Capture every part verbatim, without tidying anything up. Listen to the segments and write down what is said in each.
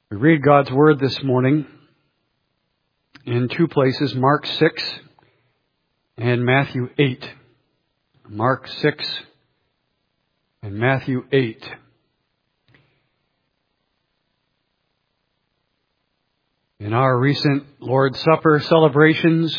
We read God's Word this morning in two places, Mark six and Matthew eight. Mark six and Matthew eight. In our recent Lord's Supper celebrations,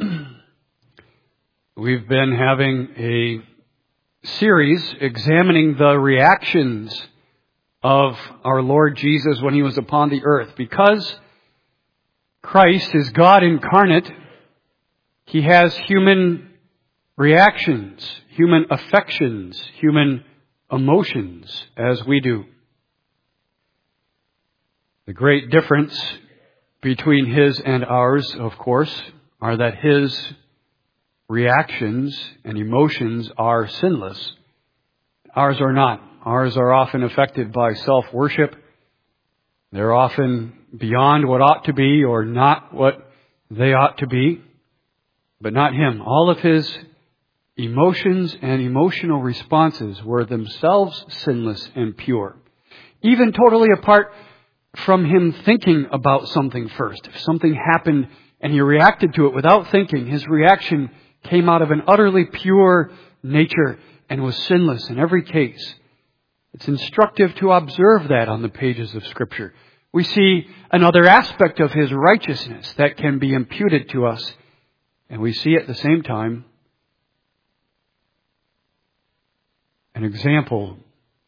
we've been having a series examining the reactions of our Lord Jesus when He was upon the earth. Because Christ is God incarnate, He has human reactions, human affections, human emotions, as we do. The great difference between His and ours, of course, are that His reactions and emotions are sinless. Ours are not. Ours are often affected by self-worship. They're often beyond what ought to be or not what they ought to be. But not Him. All of His emotions and emotional responses were themselves sinless and pure. Even totally apart from Him thinking about something first. If something happened and He reacted to it without thinking, His reaction came out of an utterly pure nature and was sinless in every case. It's instructive to observe that on the pages of Scripture. We see another aspect of His righteousness that can be imputed to us. And we see at the same time an example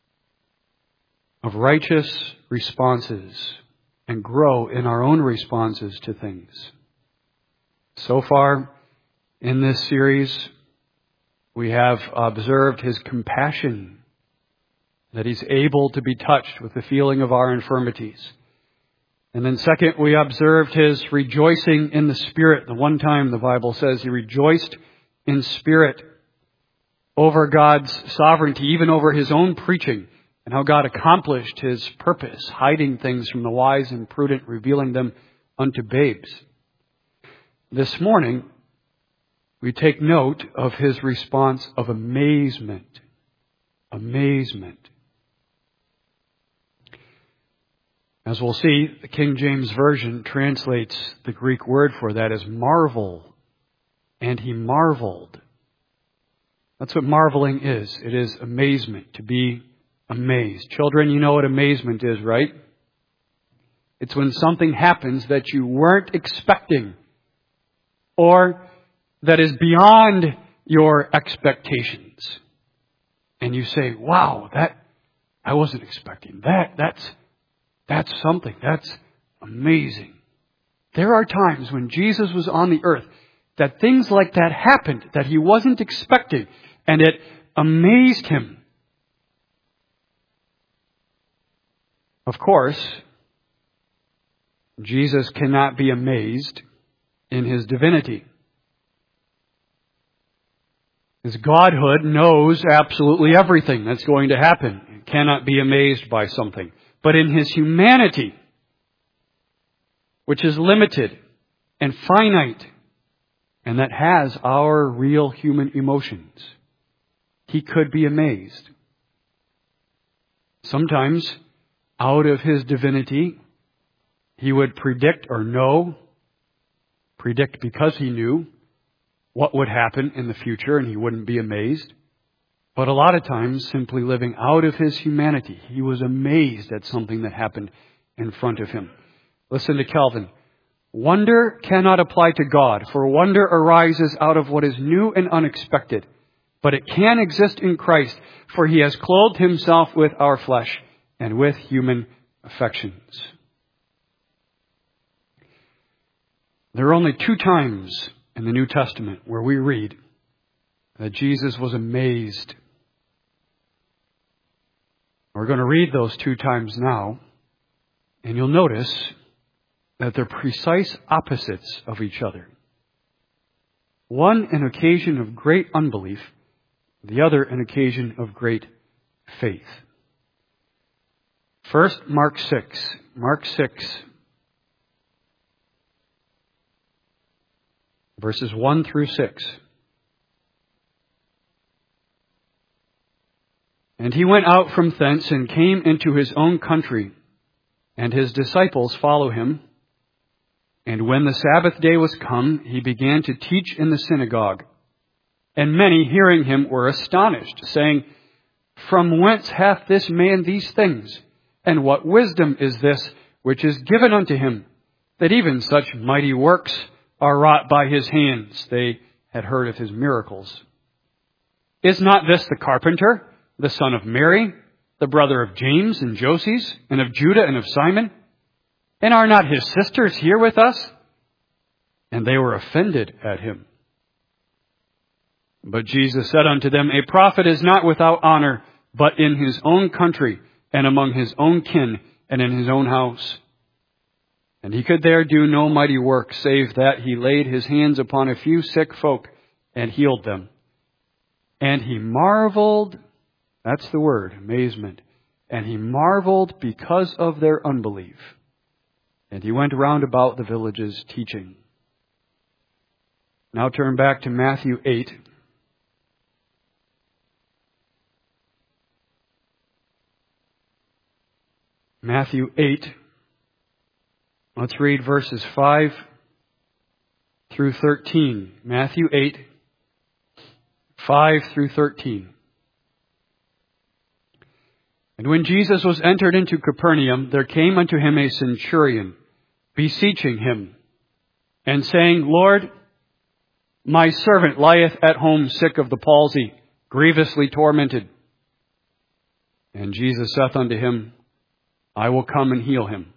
of righteous responses and grow in our own responses to things. So far in this series, we have observed His compassion, that He's able to be touched with the feeling of our infirmities. And then second, we observed His rejoicing in the Spirit. The one time the Bible says He rejoiced in spirit over God's sovereignty, even over His own preaching, and how God accomplished His purpose, hiding things from the wise and prudent, revealing them unto babes. This morning, we take note of His response of amazement. Amazement. As we'll see, the King James Version translates the Greek word for that as marvel. And He marveled. That's what marveling is. It is amazement, to be amazed. Children, you know what amazement is, right? It's when something happens that you weren't expecting, or that is beyond your expectations. And you say, wow, that, I wasn't expecting that. That's, that's something. That's amazing. There are times when Jesus was on the earth that things like that happened that He wasn't expecting, and it amazed Him. Of course, Jesus cannot be amazed in His divinity. His Godhood knows absolutely everything that's going to happen. He cannot be amazed by something. But in His humanity, which is limited and finite, and that has our real human emotions, He could be amazed. Sometimes, out of His divinity, He would predict or know, predict because He knew what would happen in the future, and He wouldn't be amazed. But a lot of times, simply living out of His humanity, He was amazed at something that happened in front of Him. Listen to Calvin. Wonder cannot apply to God, for wonder arises out of what is new and unexpected. But it can exist in Christ, for He has clothed Himself with our flesh and with human affections. There are only two times in the New Testament where we read that Jesus was amazed. We're going to read those two times now, and you'll notice that they're precise opposites of each other. One an occasion of great unbelief, the other an occasion of great faith. First, Mark six. Mark six, verses one through six. And he went out from thence and came into his own country. and his disciples follow him. And when the Sabbath day was come, he began to teach in the synagogue. And many, hearing him, were astonished, saying, From whence hath this man these things? And what wisdom is this which is given unto him, that even such mighty works are wrought by his hands? They had heard of his miracles. Is not this the carpenter, the son of Mary, the brother of James and Joses, and of Judah and of Simon? And are not his sisters here with us? And they were offended at him. But Jesus said unto them, A prophet is not without honor, but in his own country, and among his own kin, and in his own house. And he could there do no mighty work, save that he laid his hands upon a few sick folk, and healed them. And he marveled, that's the word, amazement, and he marveled because of their unbelief. And he went round about the villages teaching. Now turn back to Matthew eight. Matthew eight. Let's read verses five through thirteen. Matthew eight, five through thirteen. And when Jesus was entered into Capernaum, there came unto him a centurion, beseeching him, and saying, Lord, my servant lieth at home sick of the palsy, grievously tormented. And Jesus saith unto him, I will come and heal him.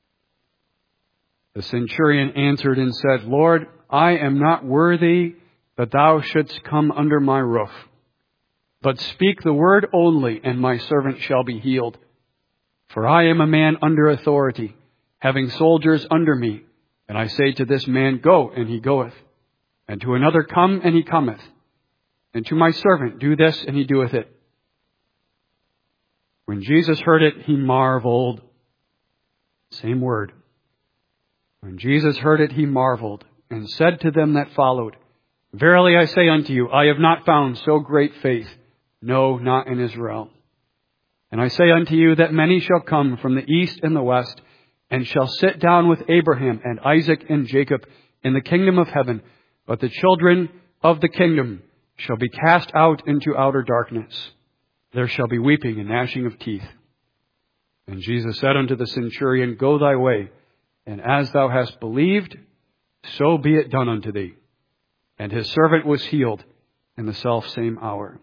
The centurion answered and said, Lord, I am not worthy that thou shouldst come under my roof. But speak the word only, and my servant shall be healed. For I am a man under authority, having soldiers under me. And I say to this man, Go, and he goeth. And to another, Come, and he cometh. And to my servant, Do this, and he doeth it. When Jesus heard it, he marveled. Same word. When Jesus heard it, he marveled, and said to them that followed, Verily I say unto you, I have not found so great faith, no, not in Israel. And I say unto you that many shall come from the east and the west, and shall sit down with Abraham and Isaac and Jacob in the kingdom of heaven. But the children of the kingdom shall be cast out into outer darkness. There shall be weeping and gnashing of teeth. And Jesus said unto the centurion, Go thy way, and as thou hast believed, so be it done unto thee. And his servant was healed in the selfsame hour.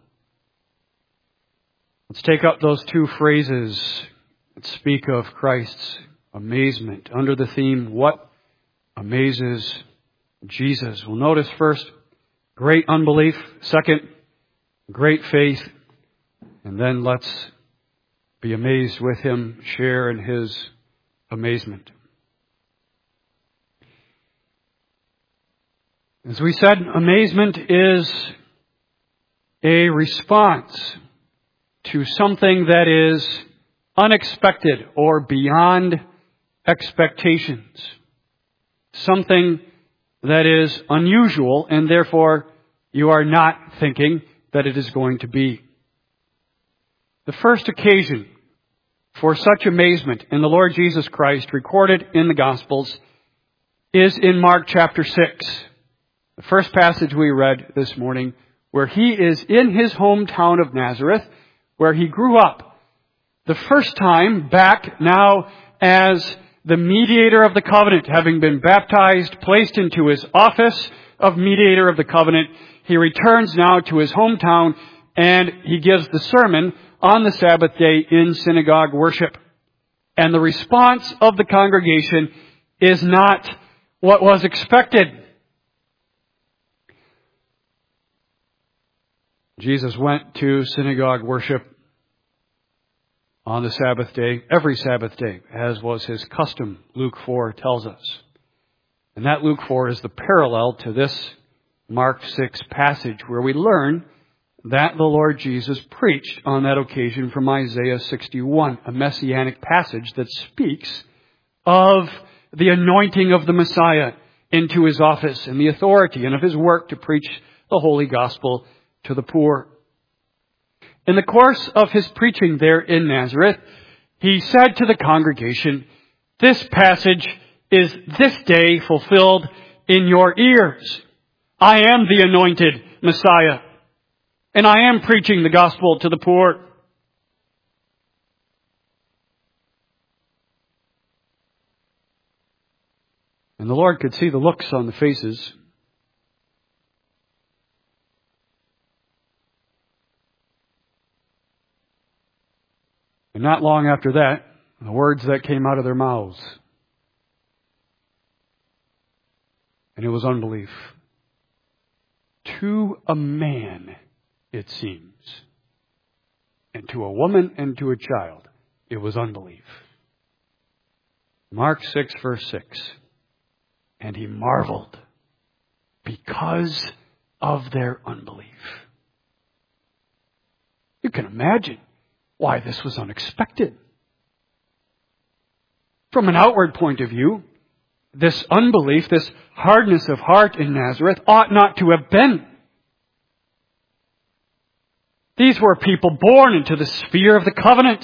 Let's take up those two phrases that speak of Christ's amazement under the theme, What amazes Jesus? We'll notice first, great unbelief. Second, great faith. And then let's be amazed with him, share in his amazement. As we said, amazement is a response to something that is unexpected or beyond expectations. Something that is unusual, and therefore you are not thinking that it is going to be. The first occasion for such amazement in the Lord Jesus Christ recorded in the Gospels is in Mark chapter six. The first passage we read this morning, where he is in his hometown of Nazareth, where he grew up. The first time back now as the mediator of the covenant, having been baptized, placed into his office of mediator of the covenant, he returns now to his hometown and he gives the sermon on the Sabbath day in synagogue worship. And the response of the congregation is not what was expected. Jesus went to synagogue worship on the Sabbath day, every Sabbath day, as was his custom, Luke four tells us. And that Luke four is the parallel to this Mark six passage, where we learn that the Lord Jesus preached on that occasion from Isaiah sixty-one, a messianic passage that speaks of the anointing of the Messiah into his office and the authority and of his work to preach the holy gospel to the poor. In the course of his preaching there in Nazareth, he said to the congregation This passage is this day fulfilled in your ears. I am the anointed Messiah, and I am preaching the gospel to the poor. And the Lord could see the looks on the faces. And not long after that, the words that came out of their mouths. And it was unbelief. To a man, it seems. And to a woman and to a child, it was unbelief. Mark six, verse six. And he marveled because of their unbelief. You can imagine why this was unexpected. From an outward point of view, this unbelief, this hardness of heart in Nazareth ought not to have been. These were people born into the sphere of the covenant.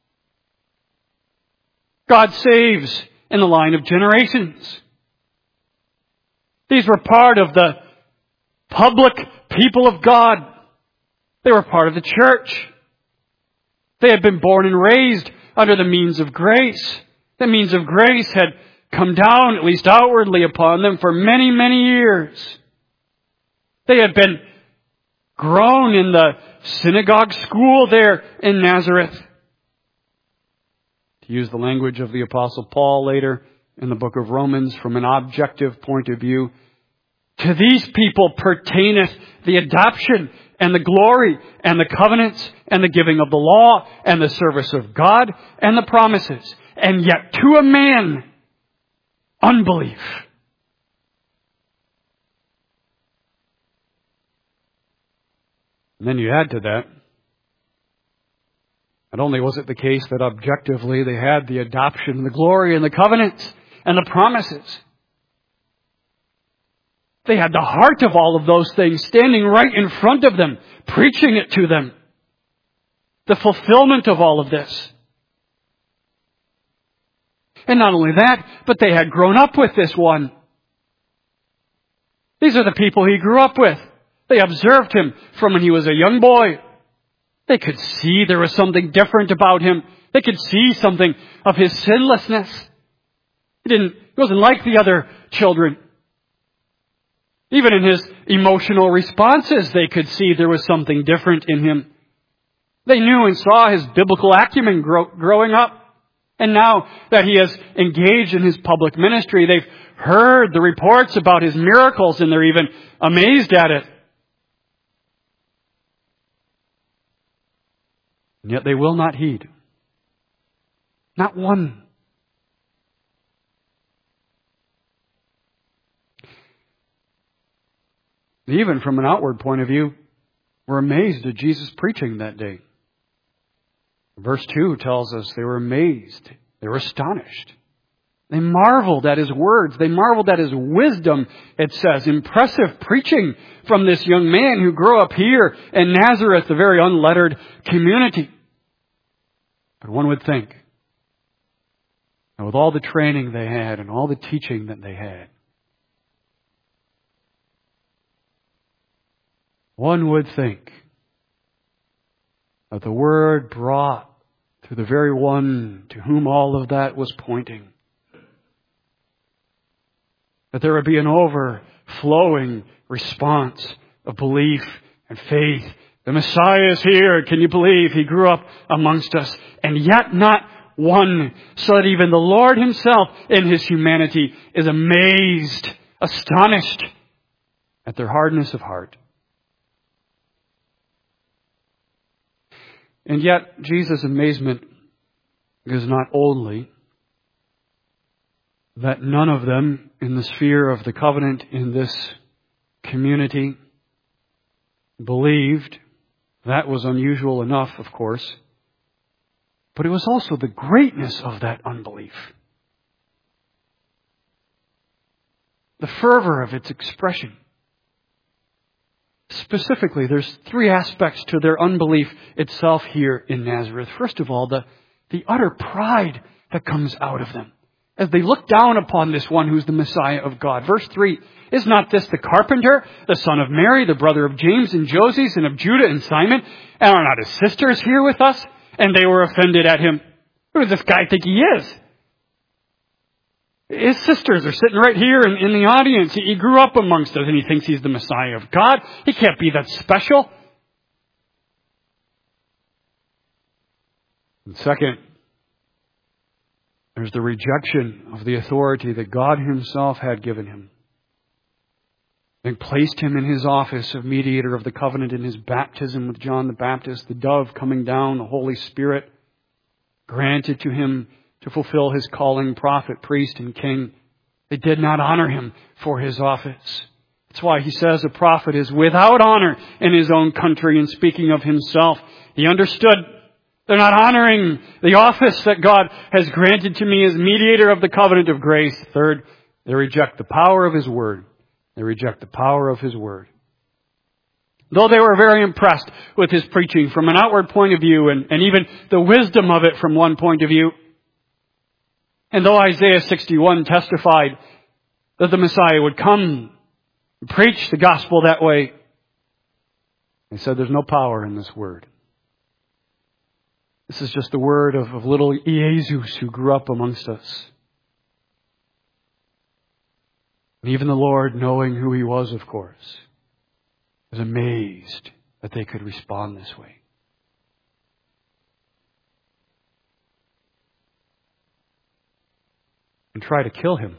God saves in the line of generations. These were part of the public people of God. They were part of the church. They had been born and raised under the means of grace. The means of grace had come down, at least outwardly, upon them for many, many years. They had been grown in the synagogue school there in Nazareth. To use the language of the Apostle Paul later in the book of Romans, from an objective point of view, to these people pertaineth the adoption and the glory and the covenants and the giving of the law and the service of God and the promises. And yet to a man, unbelief. And then you add to that, not only was it the case that objectively they had the adoption and the glory and the covenants and the promises, they had the heart of all of those things standing right in front of them, preaching it to them. The fulfillment of all of this. And not only that, but they had grown up with this one. These are the people he grew up with. They observed him from when he was a young boy. They could see there was something different about him. They could see something of his sinlessness. He didn't, he wasn't like the other children. Even in his emotional responses, they could see there was something different in him. They knew and saw his biblical acumen grow, growing up. And now that he has engaged in his public ministry, they've heard the reports about his miracles and they're even amazed at it. And yet they will not heed. Not one. Even from an outward point of view, we're amazed at Jesus' preaching that day. Verse two tells us they were amazed. They were astonished. They marveled at his words. They marveled at his wisdom, it says. Impressive preaching from this young man who grew up here in Nazareth, a very unlettered community. But one would think, and with all the training they had and all the teaching that they had, one would think that the word brought to the very one to whom all of that was pointing, that there would be an overflowing response of belief and faith. The Messiah is here. Can you believe he grew up amongst us? And yet not one, so that even the Lord himself in his humanity is amazed, astonished at their hardness of heart. And yet, Jesus' amazement is not only that none of them in the sphere of the covenant in this community believed. That was unusual enough, of course. But it was also the greatness of that unbelief. The fervor of its expression. Specifically, there's three aspects to their unbelief itself here in Nazareth. First of all, the, the utter pride that comes out of them. as they look down upon this one who's the Messiah of God. Verse three, is not this the carpenter, the son of Mary, the brother of James and Joses, and of Judah and Simon? And are not his sisters here with us? And they were offended at him. Who does this guy think he is? His sisters are sitting right here in, in the audience. He, he grew up amongst us and he thinks he's the Messiah of God. He can't be that special. And second, there's the rejection of the authority that God himself had given him, and placed him in his office of mediator of the covenant in his baptism with John the Baptist, the dove coming down, the Holy Spirit granted to him to fulfill his calling, prophet, priest, and king. They did not honor him for his office. That's why he says a prophet is without honor in his own country. And speaking of himself, he understood they're not honoring the office that God has granted to me as mediator of the covenant of grace. Third, they reject the power of his word. They reject the power of his word. Though they were very impressed with his preaching from an outward point of view, and, and even the wisdom of it from one point of view, and though Isaiah sixty-one testified that the Messiah would come and preach the gospel that way, they said there's no power in this word. This is just the word of, of little Jesus who grew up amongst us. And even the Lord, knowing who he was, of course, was amazed that they could respond this way. And try to kill him.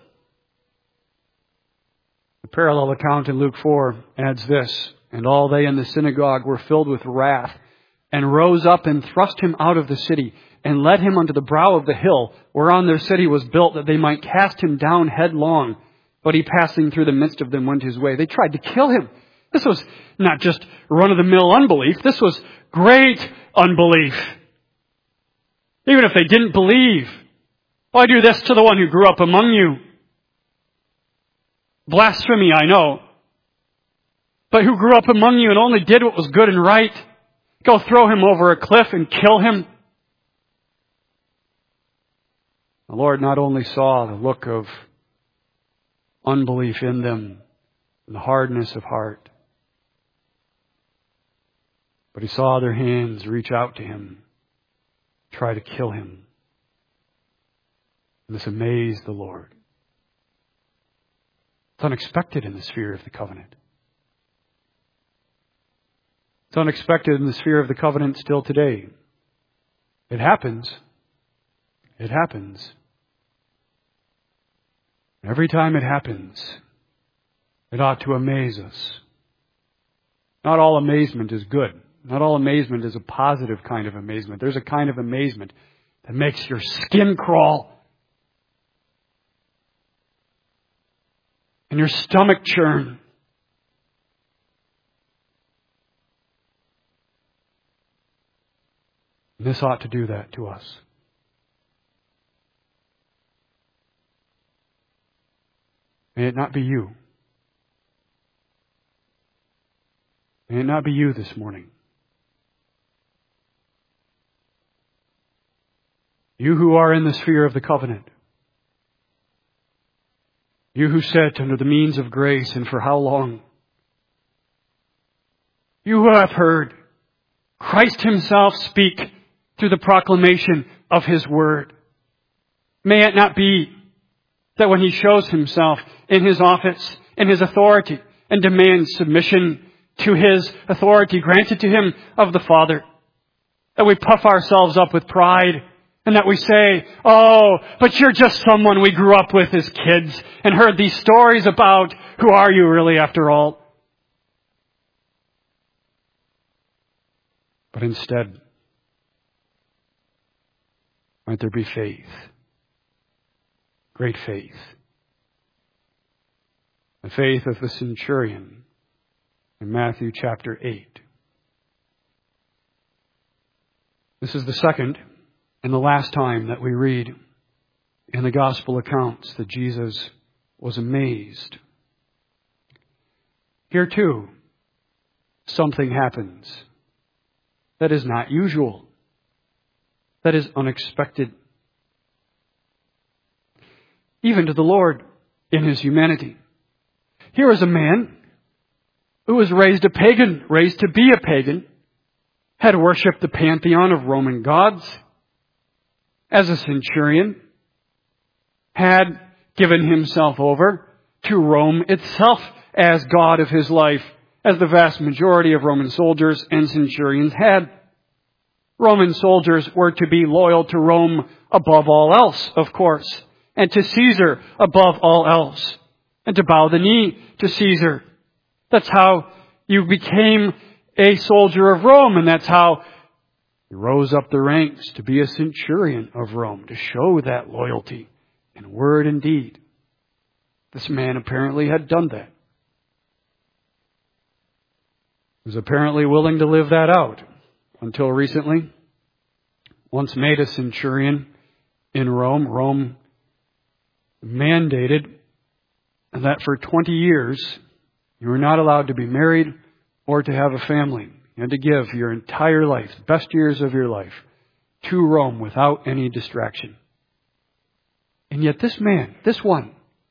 The parallel account in Luke four adds this, and all they in the synagogue were filled with wrath, and rose up and thrust him out of the city, and led him unto the brow of the hill, whereon their city was built, that they might cast him down headlong. But he, passing through the midst of them, went his way. They tried to kill him. This was not just run-of-the-mill unbelief. This was great unbelief. Even if they didn't believe. Why do this to the one who grew up among you? Blasphemy, I know. But who grew up among you and only did what was good and right? Go throw him over a cliff and kill him? The Lord not only saw the look of unbelief in them and the hardness of heart, but he saw their hands reach out to him, try to kill him. And this amazed the Lord. It's unexpected in the sphere of the covenant. It's unexpected in the sphere of the covenant still today. It happens. It happens. Every time it happens, it ought to amaze us. Not all amazement is good. Not all amazement is a positive kind of amazement. There's a kind of amazement that makes your skin crawl and your stomach churn. And this ought to do that to us. May it not be you. May it not be you this morning. You who are in the sphere of the covenant. You who sit under the means of grace, and for how long? You who have heard Christ himself speak through the proclamation of his word. May it not be that when he shows himself in his office, in his authority, and demands submission to his authority granted to him of the Father, that we puff ourselves up with pride, and that we say, oh, but you're just someone we grew up with as kids and heard these stories about. Who are you really after all? But instead, might there be faith, great faith, the faith of the centurion in Matthew chapter eight. This is the second and the last time that we read in the gospel accounts that Jesus was amazed. Here too, something happens that is not usual, that is unexpected. even to the Lord in his humanity. Here is a man who was raised a pagan, raised to be a pagan, had worshipped the pantheon of Roman gods, as a centurion, had given himself over to Rome itself as God of his life, as the vast majority of Roman soldiers and centurions had. Roman soldiers were to be loyal to Rome above all else, of course, and to Caesar above all else, and to bow the knee to Caesar. That's how you became a soldier of Rome, and that's how you rose up the ranks to be a centurion of Rome, to show that loyalty in word and deed. This man apparently had done that. He was apparently willing to live that out until recently. Once made a centurion in Rome, Rome mandated that for twenty years you were not allowed to be married or to have a family. You had to give your entire life, the best years of your life, to Rome without any distraction. And yet this man, this one,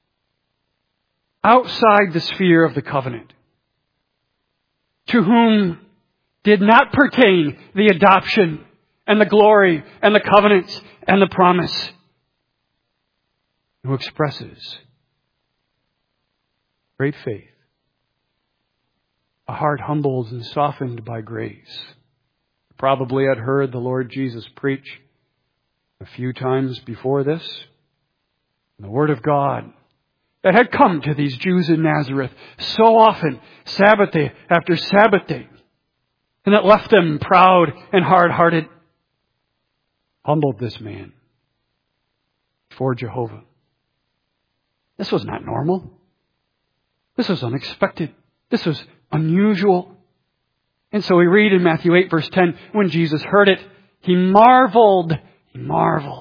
outside the sphere of the covenant, to whom did not pertain the adoption and the glory and the covenants and the promise, who expresses great faith, a heart humbled and softened by grace. Probably had heard the Lord Jesus preach a few times before this. The Word of God that had come to these Jews in Nazareth so often, Sabbath day after Sabbath day, and that left them proud and hard-hearted, humbled this man before Jehovah. This was not normal. This was unexpected. This was unusual. And so we read in Matthew eight verse ten, when Jesus heard it, he marveled. He marveled.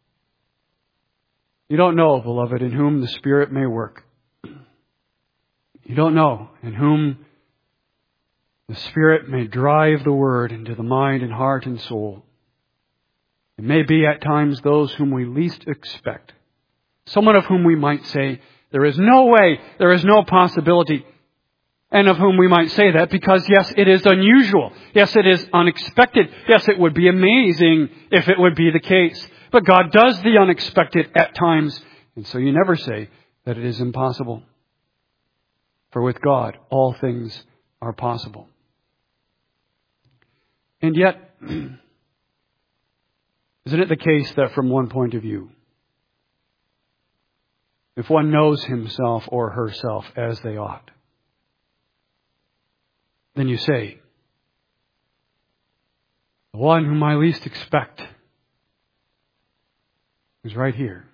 You don't know, beloved, in whom the Spirit may work. You don't know in whom the Spirit may drive the Word into the mind and heart and soul. It may be at times those whom we least expect. Someone of whom we might say, there is no way, there is no possibility. And of whom we might say that because, yes, it is unusual. Yes, it is unexpected. Yes, it would be amazing if it would be the case. But God does the unexpected at times. And so you never say that it is impossible. For with God, all things are possible. And yet, isn't it the case that from one point of view, if one knows himself or herself as they ought, then you say, the one whom I least expect is right here.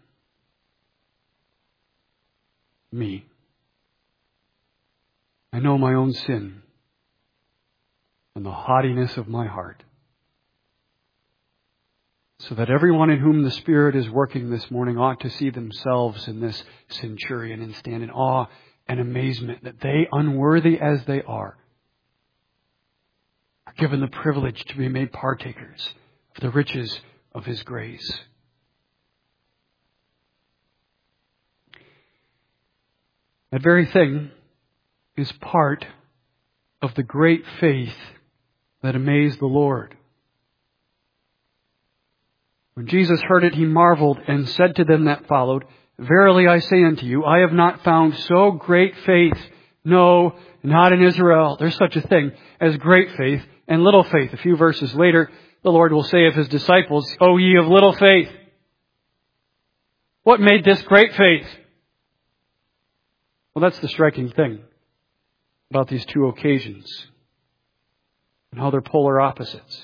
Me. I know my own sin and the haughtiness of my heart. So that everyone in whom the Spirit is working this morning ought to see themselves in this centurion and stand in awe and amazement that they, unworthy as they are, are given the privilege to be made partakers of the riches of His grace. That very thing is part of the great faith that amazed the Lord. When Jesus heard it, He marveled and said to them that followed, Verily I say unto you, I have not found so great faith, no, not in Israel. There's such a thing as great faith and little faith. A few verses later, the Lord will say of His disciples, O ye of little faith. What made this great faith? Well, that's the striking thing about these two occasions and how they're polar opposites.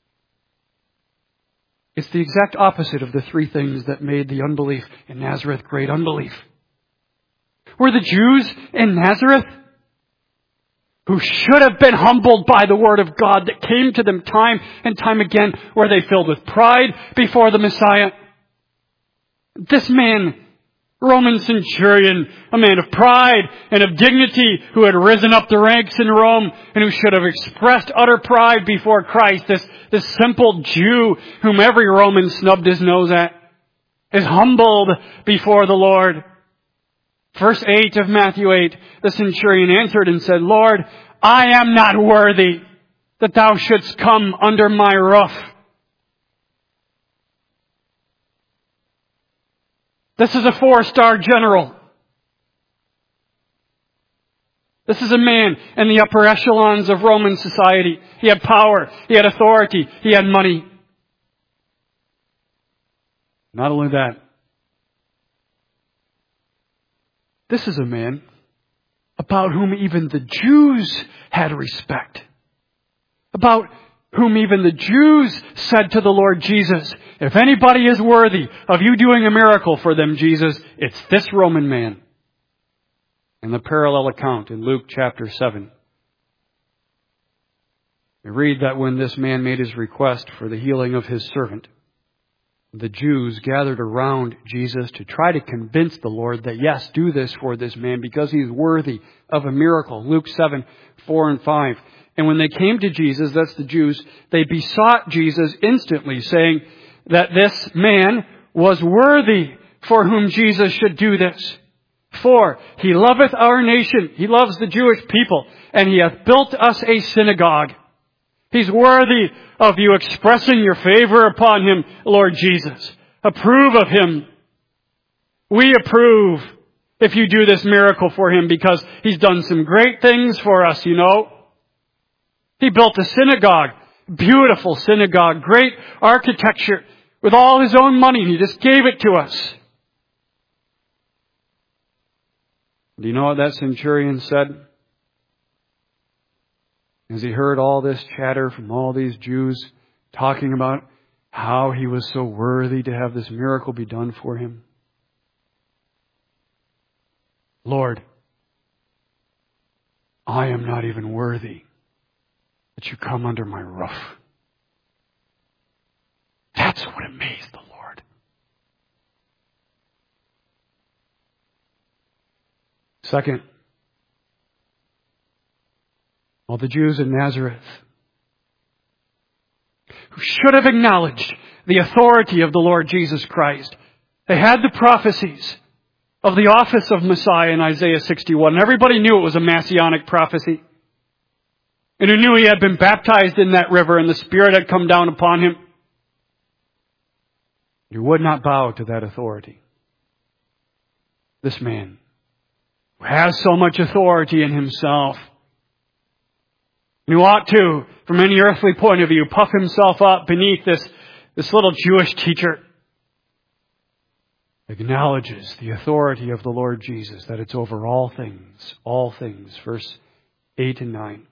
It's the exact opposite of the three things that made the unbelief in Nazareth great unbelief. Were the Jews in Nazareth, who should have been humbled by the Word of God that came to them time and time again, were they filled with pride before the Messiah? This man, Roman centurion, a man of pride and of dignity, who had risen up the ranks in Rome and who should have expressed utter pride before Christ, this, this simple Jew whom every Roman snubbed his nose at, is humbled before the Lord. Verse eight of Matthew eight, the centurion answered and said, Lord, I am not worthy that thou shouldst come under my roof. This is a four-star general. This is a man in the upper echelons of Roman society. He had power, he had authority, he had money. Not only that, this is a man about whom even the Jews had respect. About whom even the Jews said to the Lord Jesus, if anybody is worthy of you doing a miracle for them, Jesus, it's this Roman man. In the parallel account in Luke chapter seven, we read that when this man made his request for the healing of his servant, the Jews gathered around Jesus to try to convince the Lord that, yes, do this for this man because he's worthy of a miracle. Luke seven, four and five. And when they came to Jesus, that's the Jews, they besought Jesus instantly, saying that this man was worthy for whom Jesus should do this. For he loveth our nation, he loves the Jewish people, and he hath built us a synagogue. He's worthy of you expressing your favor upon him, Lord Jesus. Approve of him. We approve if you do this miracle for him because he's done some great things for us, you know. He built a synagogue, beautiful synagogue, great architecture with all his own money. He just gave it to us. Do you know what that centurion said? As he heard all this chatter from all these Jews talking about how he was so worthy to have this miracle be done for him. Lord, I am not even worthy that you come under my roof. That's what amazed the Lord. Second, all the Jews in Nazareth who should have acknowledged the authority of the Lord Jesus Christ. They had the prophecies of the office of Messiah in Isaiah sixty-one. And everybody knew it was a messianic prophecy. And who knew he had been baptized in that river and the Spirit had come down upon him. You would not bow to that authority. This man who has so much authority in himself, and who ought to, from any earthly point of view, puff himself up beneath this, this little Jewish teacher, acknowledges the authority of the Lord Jesus, that it's over all things, all things. Verse eight and nine.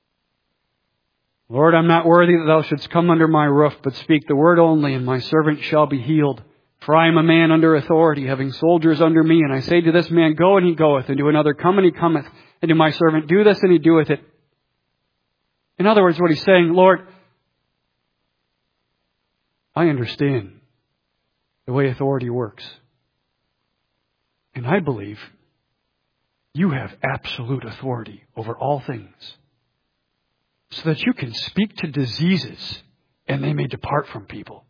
Lord, I'm not worthy that thou shouldst come under my roof, but speak the word only, and my servant shall be healed. For I am a man under authority, having soldiers under me. And I say to this man, go, and he goeth, and to another, come, and he cometh, and to my servant, do this, and he doeth it. In other words, what he's saying, Lord, I understand the way authority works. And I believe you have absolute authority over all things, so that you can speak to diseases and they may depart from people.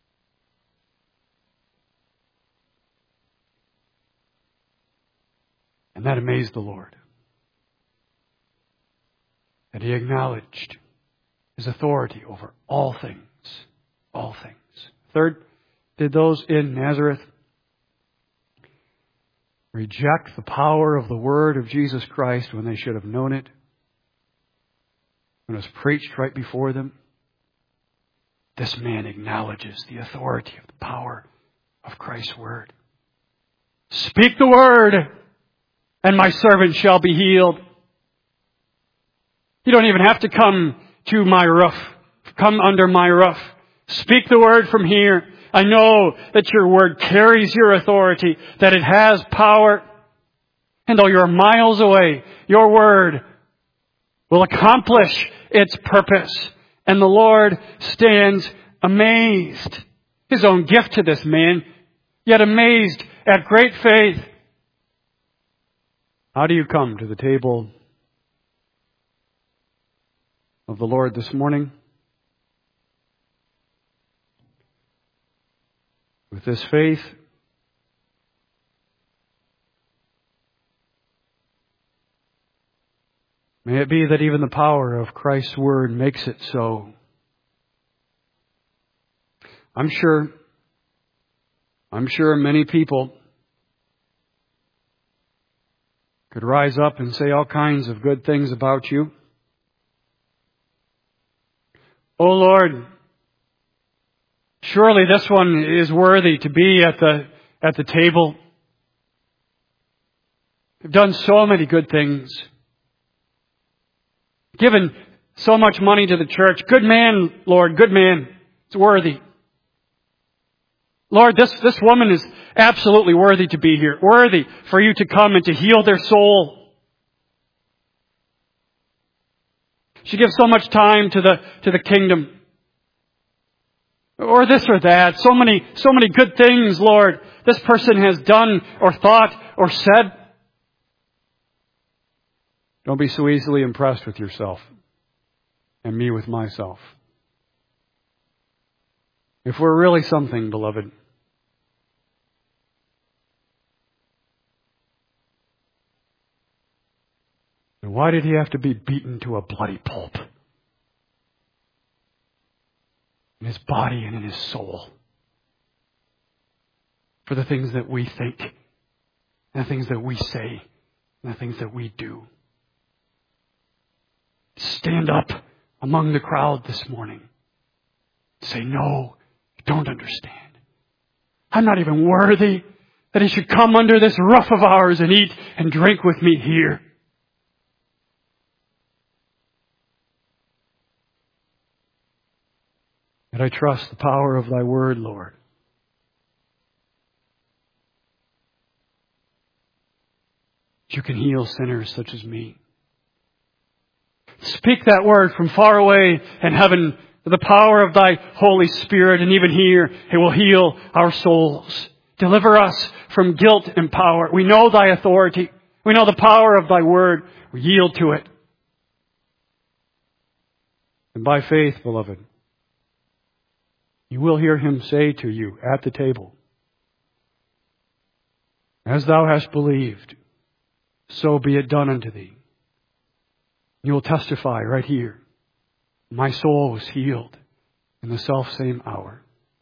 And that amazed the Lord, that he acknowledged his authority over all things. All things. Third, did those in Nazareth reject the power of the word of Jesus Christ when they should have known it? When it was preached right before them? This man acknowledges the authority of the power of Christ's word. Speak the word, and my servant shall be healed. You don't even have to come to my roof. Come under my roof. Speak the word from here. I know that your word carries your authority, that it has power. And though you're miles away, your word will accomplish its purpose. And the Lord stands amazed. His own gift to this man, yet amazed at great faith. How do you come to the table of the Lord this morning? With this faith May it be that even the power of Christ's Word makes it so. I'm sure, I'm sure many people could rise up and say all kinds of good things about you. Oh Lord, surely this one is worthy to be at the, at the table. You've done so many good things. Given so much money to the church. Good man, Lord, good man. It's worthy. Lord, this, this woman is absolutely worthy to be here. Worthy for you to come and to heal their soul. She gives so much time to the, to the kingdom. Or this or that. So many, so many good things, Lord, this person has done or thought or said. Don't be so easily impressed with yourself and me with myself. If we're really something, beloved, then why did he have to be beaten to a bloody pulp? In his body and in his soul. For the things that we think, and the things that we say, and the things that we do. Stand up among the crowd this morning. Say, no, you don't understand. I'm not even worthy that he should come under this roof of ours and eat and drink with me here. And I trust the power of thy word, Lord. That you can heal sinners such as me. Speak that word from far away in heaven with the power of thy Holy Spirit. And even here, it will heal our souls. Deliver us from guilt and power. We know thy authority. We know the power of thy word. We yield to it. And by faith, beloved, you will hear him say to you at the table, as thou hast believed, so be it done unto thee. You will testify right here. My soul was healed in the selfsame hour.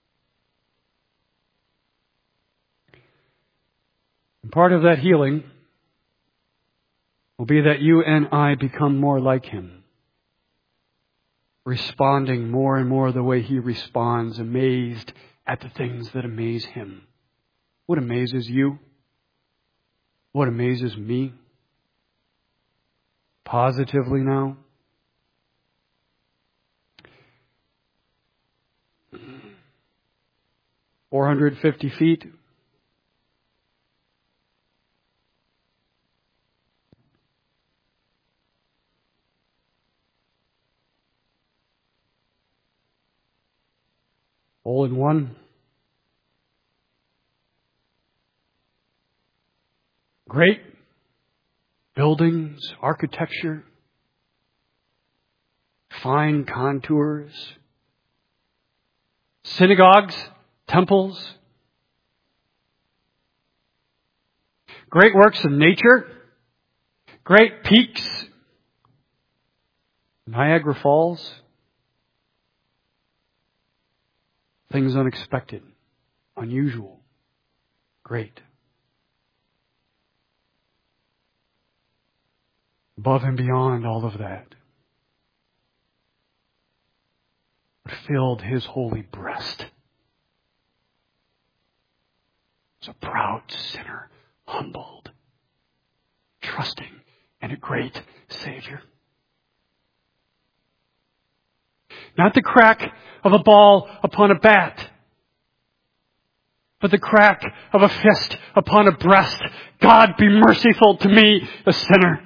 And part of that healing will be that you and I become more like him. Responding more and more the way he responds, amazed at the things that amaze him. What amazes you? What amazes me? Positively now. four hundred fifty feet. All in one. Great buildings, architecture, fine contours, synagogues, temples, great works of nature, great peaks, Niagara Falls, things unexpected, unusual, great. Above and beyond all of that, what filled his holy breast was a proud sinner, humbled, trusting in a great Savior. Not the crack of a ball upon a bat, but the crack of a fist upon a breast. God, be merciful to me, a sinner.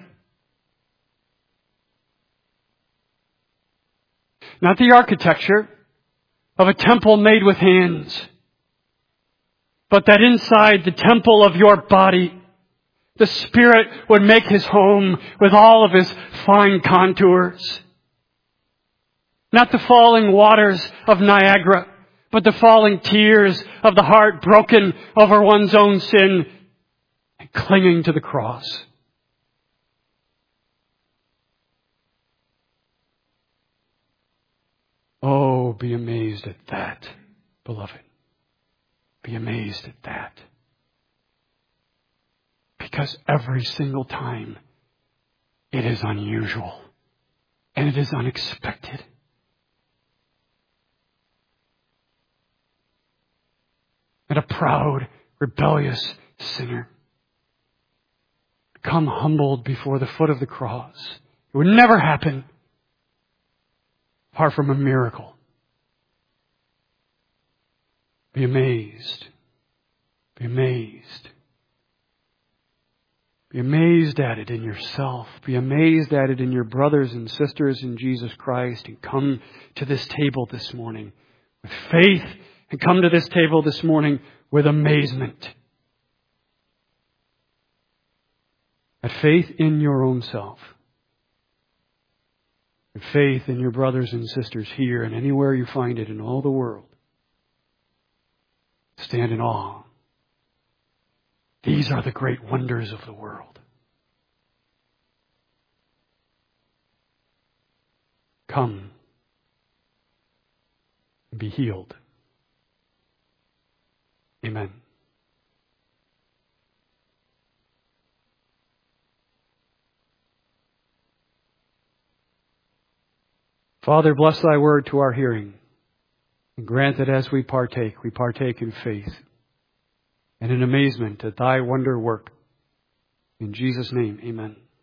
Not the architecture of a temple made with hands, but that inside the temple of your body, the Spirit would make his home with all of his fine contours. Not the falling waters of Niagara, but the falling tears of the heart broken over one's own sin and clinging to the cross. be amazed at that, beloved. Be amazed at that. Because every single time it is unusual and it is unexpected. And a proud, rebellious sinner come humbled before the foot of the cross. It would never happen apart from a miracle. Be amazed. Be amazed. Be amazed at it in yourself. Be amazed at it in your brothers and sisters in Jesus Christ. And come to this table this morning with faith. And come to this table this morning with amazement. At faith in your own self. And faith in your brothers and sisters here and anywhere you find it in all the world. Stand in awe. These are the great wonders of the world. Come and be healed. Amen. Father, bless thy word to our hearing. And grant that as we partake, we partake in faith and in amazement at thy wonder work. In Jesus' name, amen.